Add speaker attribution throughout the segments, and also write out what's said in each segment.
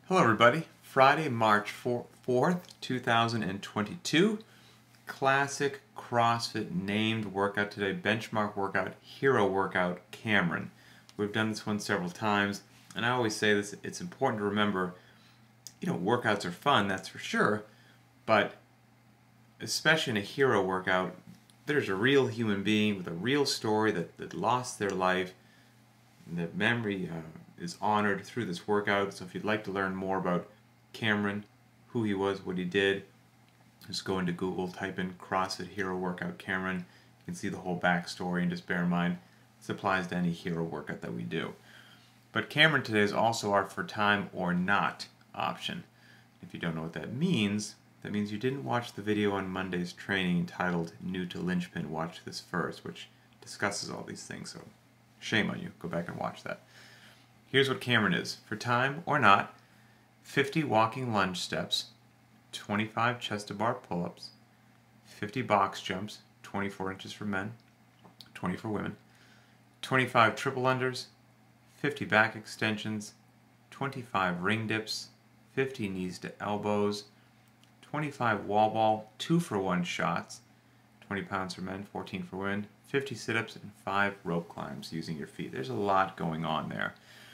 Speaker 1: Hello everybody, Friday, March 4th, 2022. Classic CrossFit named workout today, benchmark workout, hero workout, Cameron. We've done this one several times, and I always say this, it's important to remember, workouts are fun, that's for sure, but especially in a hero workout, there's a real human being with a real story that lost their life. The memory is honored through this workout. So if you'd like to learn more about Cameron, who he was, what he did, just go into Google, type in CrossFit Hero Workout Cameron. You can see the whole backstory, and just bear in mind this applies to any hero workout that we do. But Cameron today is also our for time or not option. If you don't know what that means you didn't watch the video on Monday's training entitled New to Linchpin, watch this first, which discusses all these things. So shame on you. Go back and watch that. Here's what Cameron is. For time or not, 50 walking lunge steps, 25 chest-to-bar pull-ups, 50 box jumps, 24 inches for men, 20 for women, 25 triple unders, 50 back extensions, 25 ring dips, 50 knees to elbows, 25 wall ball 2-for-1 shots, 20 pounds for men, 14 for women, 50 sit-ups, and 5 rope climbs using your feet. There's a lot going on there.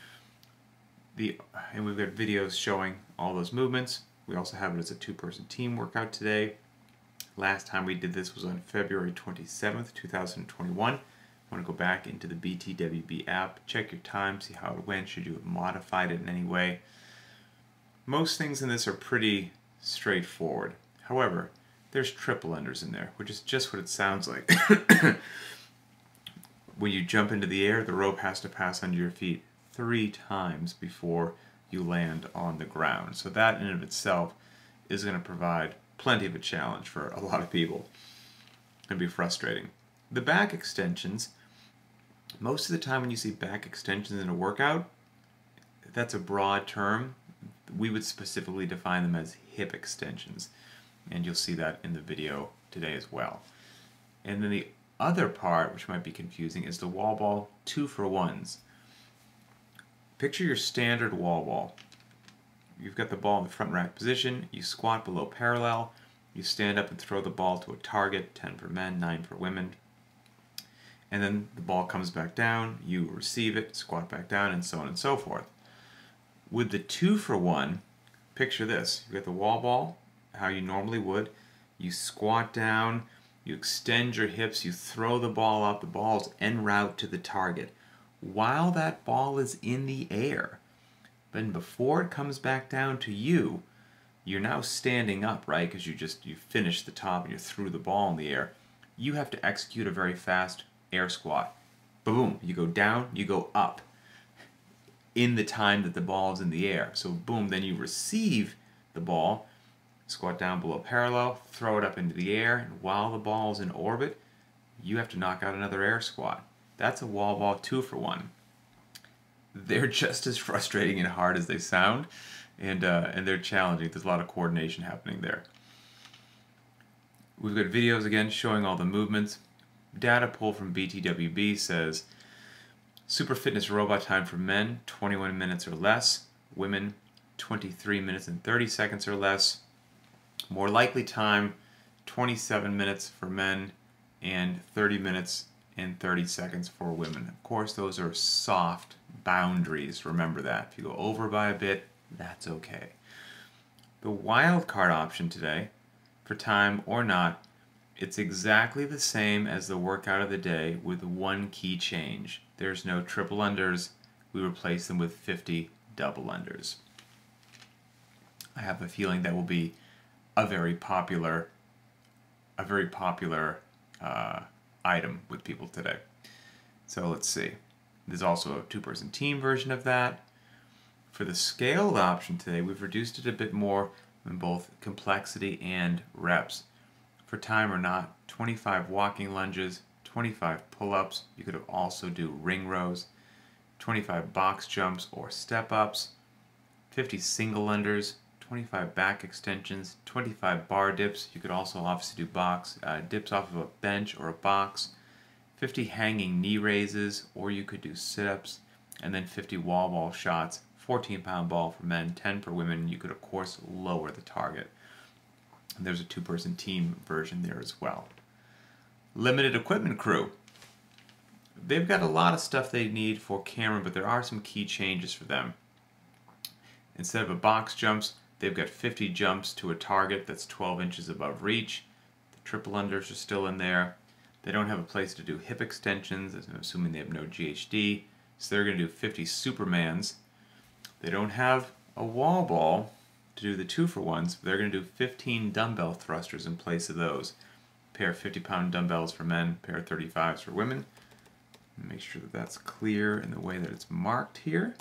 Speaker 1: And we've got videos showing all those movements. We also have it as a 2-person team workout today. Last time we did this was on February 27th, 2021. I want to go back into the BTWB app, check your time, see how it went, should you have modified it in any way. Most things in this are pretty straightforward. However, there's triple unders in there, which is just what it sounds like. When you jump into the air, the rope has to pass under your feet 3 times before you land on the ground. So that in and of itself is going to provide plenty of a challenge for a lot of people. It'll be frustrating. The back extensions, most of the time when you see back extensions in a workout, that's a broad term. We would specifically define them as hip extensions, and you'll see that in the video today as well. And then the other part, which might be confusing, is the wall ball 2-for-1s. Picture your standard wall ball. You've got the ball in the front rack position, you squat below parallel, you stand up and throw the ball to a target, 10 for men, 9 for women, and then the ball comes back down, you receive it, squat back down, and so on and so forth. With the 2-for-1, picture this. You've got the wall ball, how you normally would. You squat down, you extend your hips, you throw the ball up, the ball's en route to the target. While that ball is in the air, then before it comes back down to you, you're now standing up, right? Because you finished the top and you threw the ball in the air. You have to execute a very fast air squat. Boom, you go down, you go up in the time that the ball is in the air. So boom, then you receive the ball, squat down below parallel, throw it up into the air, and while the ball is in orbit, you have to knock out another air squat. That's a wall ball 2-for-1. They're just as frustrating and hard as they sound, and they're challenging. There's a lot of coordination happening there. We've got videos again showing all the movements. Data pull from BTWB says Super Fitness Robot time for men, 21 minutes or less. Women, 23 minutes and 30 seconds or less. More likely time, 27 minutes for men and 30 minutes and 30 seconds for women. Of course, those are soft boundaries. Remember that. If you go over by a bit, that's okay. The wild card option today, for time or not, it's exactly the same as the workout of the day with one key change. There's no triple unders. We replace them with 50 double unders. I have a feeling that will be a very popular item with people today. So let's see. There's also a 2-person team version of that. For the scaled option today, we've reduced it a bit more in both complexity and reps. For time or not, 25 walking lunges, 25 pull-ups. You could also do ring rows, 25 box jumps or step-ups, 50 single unders, 25 back extensions, 25 bar dips. You could also obviously do box dips off of a bench or a box, 50 hanging knee raises, or you could do sit-ups, and then 50 wall ball shots 14-pound ball for men, 10 for women. You could, of course, lower the target. And there's a 2-person team version there as well. Limited equipment crew. They've got a lot of stuff they need for Cameron, but there are some key changes for them. Instead of a box jumps, they've got 50 jumps to a target that's 12 inches above reach. The triple unders are still in there. They don't have a place to do hip extensions, I'm assuming they have no GHD, so they're going to do 50 Supermans. They don't have a wall ball to do the 2-for-1s, but they're going to do 15 dumbbell thrusters in place of those. Pair of 50-pound dumbbells for men, pair of 35s for women. Make sure that that's clear in the way that it's marked here.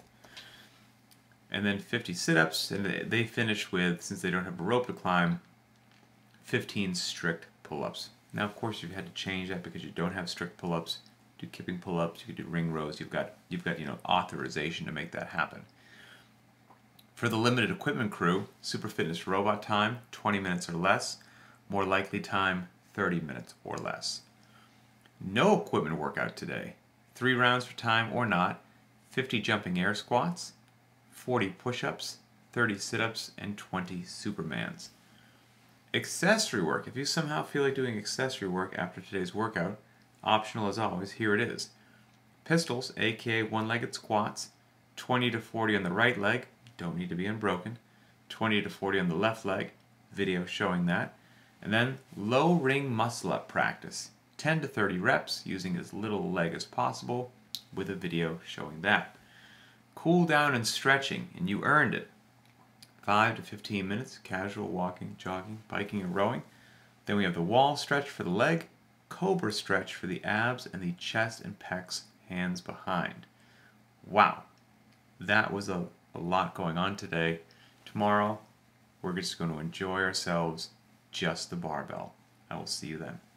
Speaker 1: And then 50 sit-ups, and they finish with, since they don't have a rope to climb, 15 strict pull-ups. Now, of course, you've had to change that because you don't have strict pull-ups. Do kipping pull-ups, you could do ring rows. You've got authorization to make that happen. For the limited equipment crew, Super Fitness robot time 20 minutes or less. More likely time 30 minutes or less. No equipment workout today. 3 rounds for time or not. 50 jumping air squats, 40 push-ups, 30 sit-ups, and 20 Supermans. Accessory work. If you somehow feel like doing accessory work after today's workout, optional as always, here it is. Pistols, aka one-legged squats, 20 to 40 on the right leg, don't need to be unbroken, 20 to 40 on the left leg, video showing that, and then low ring muscle-up practice, 10 to 30 reps using as little leg as possible, with a video showing that. Cool down and stretching, and you earned it. 5 to 15 minutes, casual walking, jogging, biking, or rowing. Then we have the wall stretch for the leg, cobra stretch for the abs, and the chest and pecs, hands behind. Wow, that was a lot going on today. Tomorrow, we're just going to enjoy ourselves, just the barbell. I will see you then.